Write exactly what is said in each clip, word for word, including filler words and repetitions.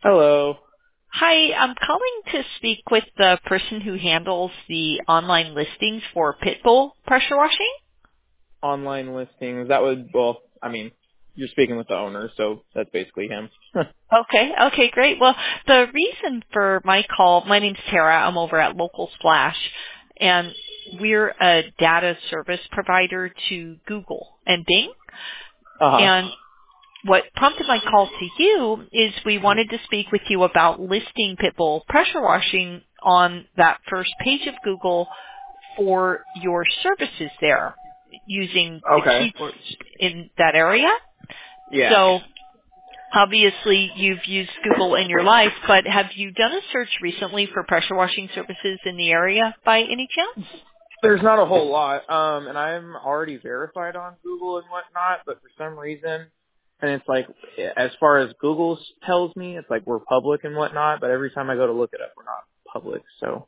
Hello. Hi, I'm calling to speak with the person who handles the online listings for Pitbull pressure washing. Online listings. That would, well, I mean, you're speaking with the owner, so that's basically him. Okay, okay, great. Well, the reason for my call, my name's Tara. I'm over at Local Splash, and we're a data service provider to Google and Bing. uh-huh. And what prompted my call to you is we wanted to speak with you about listing Pitbull pressure washing on that first page of Google for your services there using the Okay. keywords in that area. Yeah. So obviously you've used Google in your life, but have you done a search recently for pressure washing services in the area by any chance? There's not a whole lot, um, and I'm already verified on Google and whatnot, but for some reason, and it's like, as far as Google tells me, it's like we're public and whatnot, but every time I go to look it up, we're not public, so.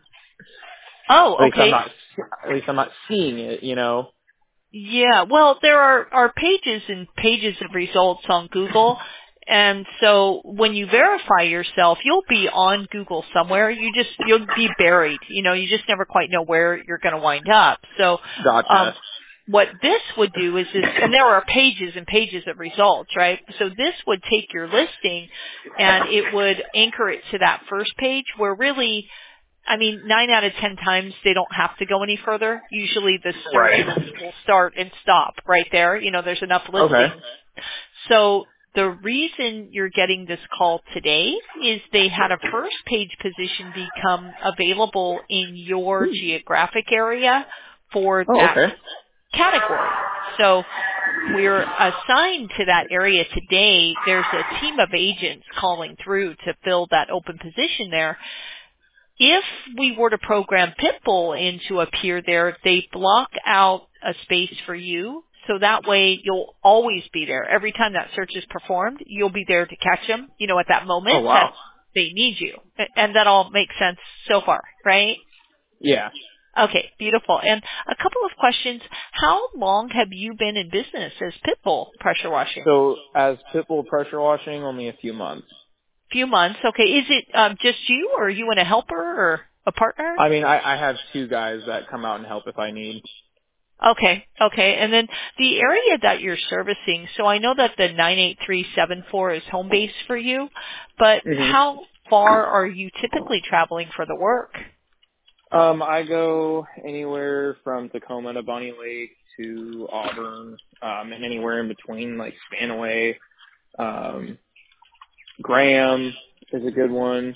At Oh, least I'm okay. not, at least I'm not seeing it, you know? Yeah, well, there are, are pages and pages of results on Google. And so when you verify yourself, you'll be on Google somewhere. You just, you'll be buried. You know, you just never quite know where you're going to wind up. So, Gotcha. um, what this would do is, is, and there are pages and pages of results, right? So this would take your listing and it would anchor it to that first page where really I mean, nine out of ten times they don't have to go any further. Usually the search Right. will, will start and stop right there. You know, there's enough Okay. listings. So the reason you're getting this call today is they had a first page position become available in your geographic area for Oh, that okay. category. So we're assigned to that area today. There's a team of agents calling through to fill that open position there. If we were to program Pitbull in to appear there, they block out a space for you. So that way you'll always be there. Every time that search is performed, you'll be there to catch them, you know, at that Oh, moment that wow. they need you. A- And that all makes sense so far, right? Yeah. Okay, beautiful. And a couple of questions. How long have you been in business as Pitbull pressure washing? So as Pitbull pressure washing, only a few months. Few months. Okay. Is it um, just you or you and a helper or a partner? I mean, I, I have two guys that come out and help if I need. Okay, okay. And then the area that you're servicing, so I know that the nine eight three seven four is home base for you, but hmm how far are you typically traveling for the work? Um, I go anywhere from Tacoma to Bonnie Lake to Auburn, um, and anywhere in between, like Spanaway, um, Graham is a good one.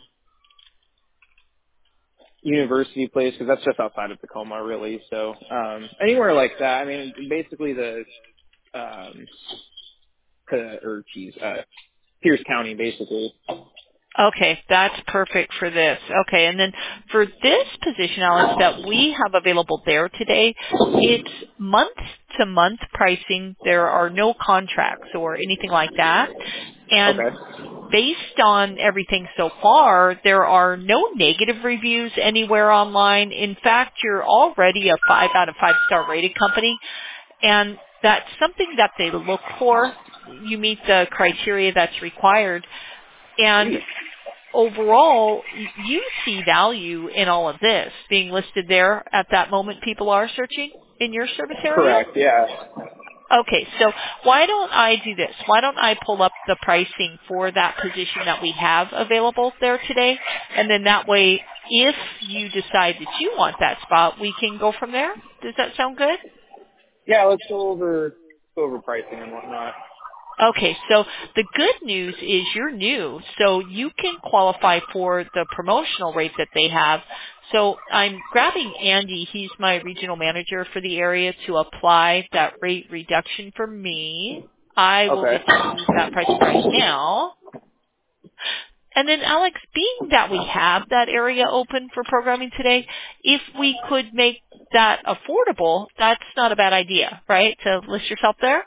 University Place, because that's just outside of Tacoma, really. So um, anywhere like that. I mean, basically the um, uh, or geez, uh, Pierce County, basically. Okay, that's perfect for this. Okay, and then for this position, Alex, that we have available there today, it's month to month pricing. There are no contracts or anything like that. And Okay. based on everything so far, there are no negative reviews anywhere online. In fact, you're already a five out of five star rated company, and that's something that they look for. You meet the criteria that's required. And overall, y- you see value in all of this being listed there at that moment people are searching in your service area? Correct. Yeah. Okay, so why don't I do this? Why don't I pull up the pricing for that position that we have available there today? And then that way, if you decide that you want that spot, we can go from there. Does that sound good? Yeah. Let's go over go over pricing and whatnot. Okay, so the good news is you're new, so you can qualify for the promotional rate that they have. So I'm grabbing Andy, he's my regional manager for the area, to apply that rate reduction for me. I will Okay. get you that pricing right now. And then Alex, being that we have that area open for programming today, if we could make that affordable, that's not a bad idea, right? To list yourself there?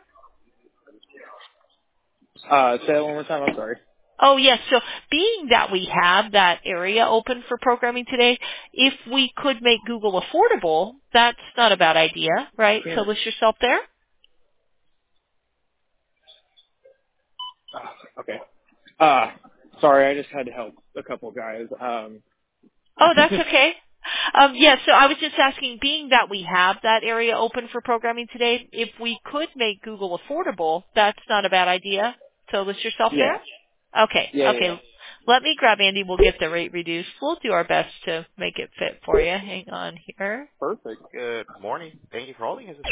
Uh, say that one more time. I'm sorry. Oh, yes. So being that we have that area open for programming today, if we could make Google affordable, that's not a bad idea, right? Yeah. To list yourself there? Uh, okay. Uh, Sorry, I just had to help a couple guys. Um, Oh, that's okay. Um, yeah, so I was just asking, being that we have that area open for programming today, if we could make Google affordable, that's not a bad idea to list yourself yeah. there? Okay, Yeah, yeah, yeah. okay. Let me grab Andy. We'll get the rate reduced. We'll do our best to make it fit for you. Hang on here. Perfect. Good morning. Thank you for holding. Is this